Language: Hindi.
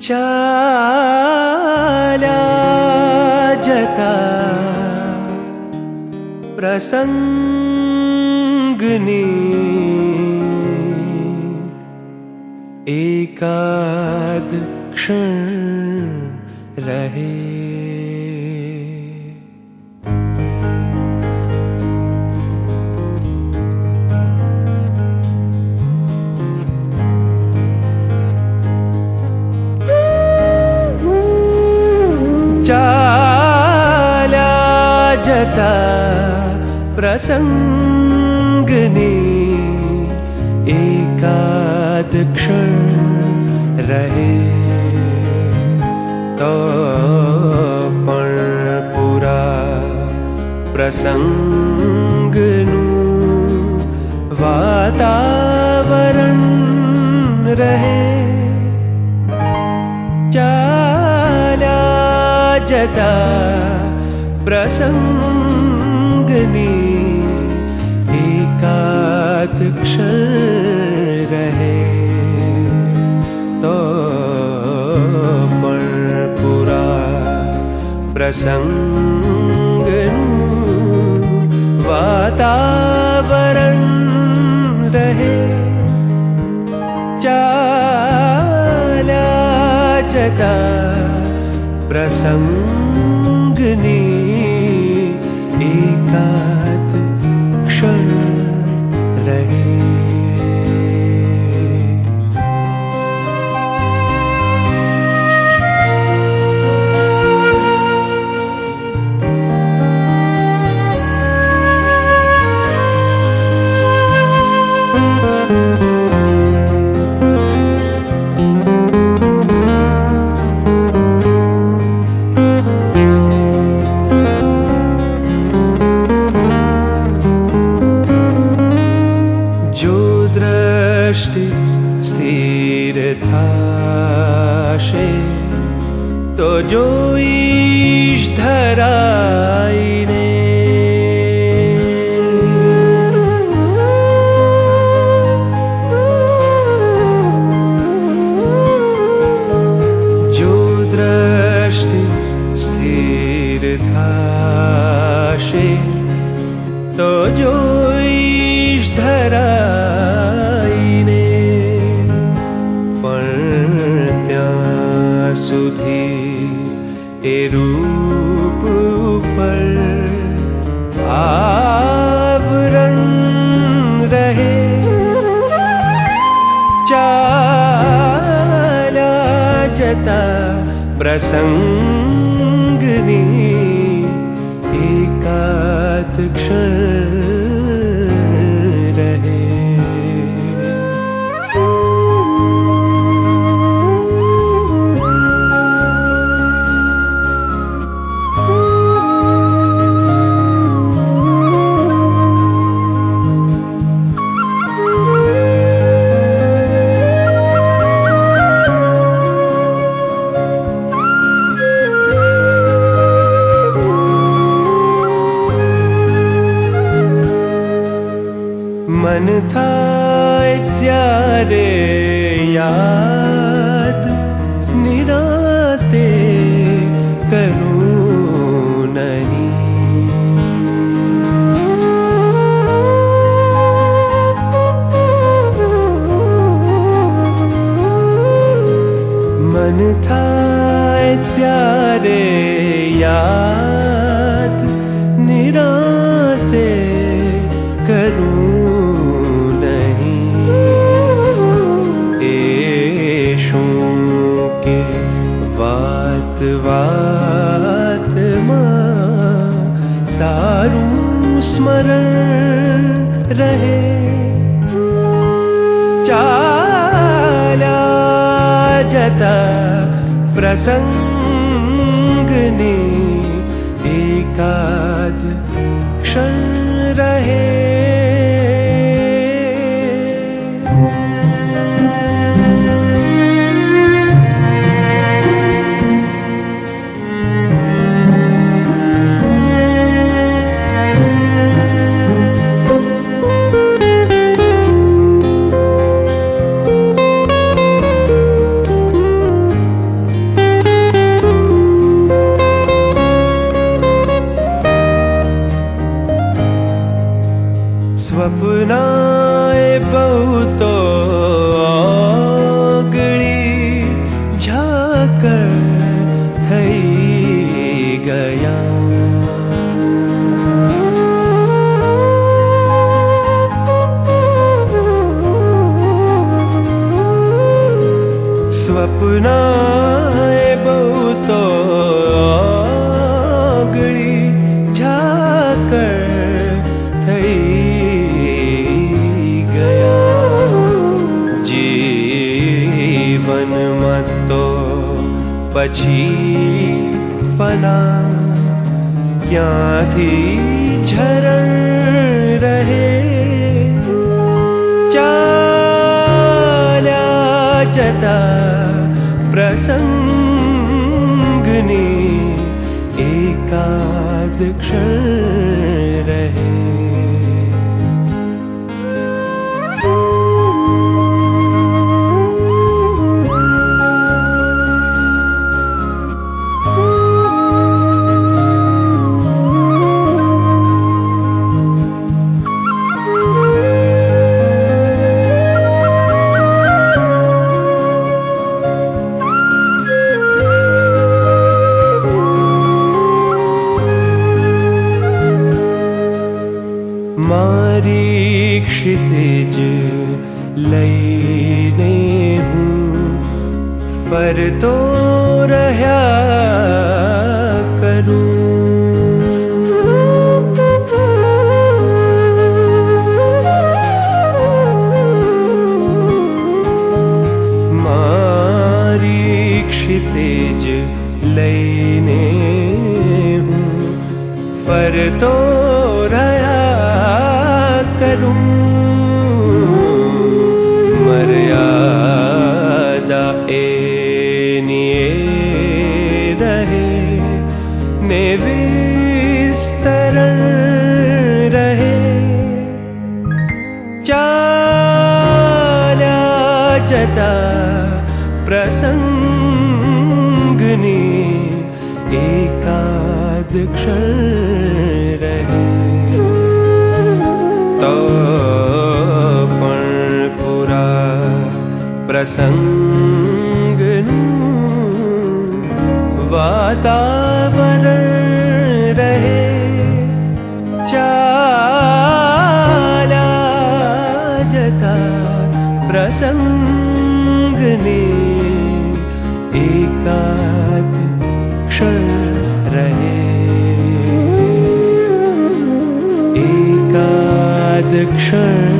चाल्या जता प्रसंगनी एकाद क्षण रहे। चाल्या जता प्रसंगनी एकाद क्षण रहे तो पण पूरा प्रसंगनु वातावरण रहे। चाल्या जता प्रसंगनी एकाद क्षण रहे तो पण पूरा प्रसंगनु वातावरण रहे। चाल्या जता प्रसंगनी एकाद क्षण रहे। जो दृष्टि स्थिर थाशे तो जो ईश धराईने जो दृष्टि स्थिर थाशे तो जो ईश धराईने पण त्यां सुधी ए रूप पर आवरण रहे। चाल्या जता प्रसंगनी एकाद क्षण रहे। मन थाय त्यारे याद निराते करूं नहीं। मन थाय त्यारे याद निराते करूं वात मां तारू स्मरण रहे। चाल्या जता प्रसंगनी एकाद क्षण रहे। जाकर થઈ ગયા। સ્વપ્નાએ બહુ તો આગળી જાકર થઈ ગયા। જીવનમાં તો પછી ફના ક્યાંથી ઝરણ રહે। ચાલ્યા જતા પ્રસંગની એકાદ ક્ષણ રહે। મારી ક્ષિતિજ લઈને હું ફરતો રહ્યા કરું। મારી ક્ષિતિજ લઈને હું ફરતો મર્યાદા એની રહે ને વિસ્તરણ રહે। ચાલ્યા જતા પ્રસંગની એકાદ ક્ષણ રહે। પણ પૂરા પ્રસંગનું વાતાવરણ રહે। ચાલ્યા જતા પ્રસંગની એકાદ ક્ષણ રહે। એકાદ ક્ષણ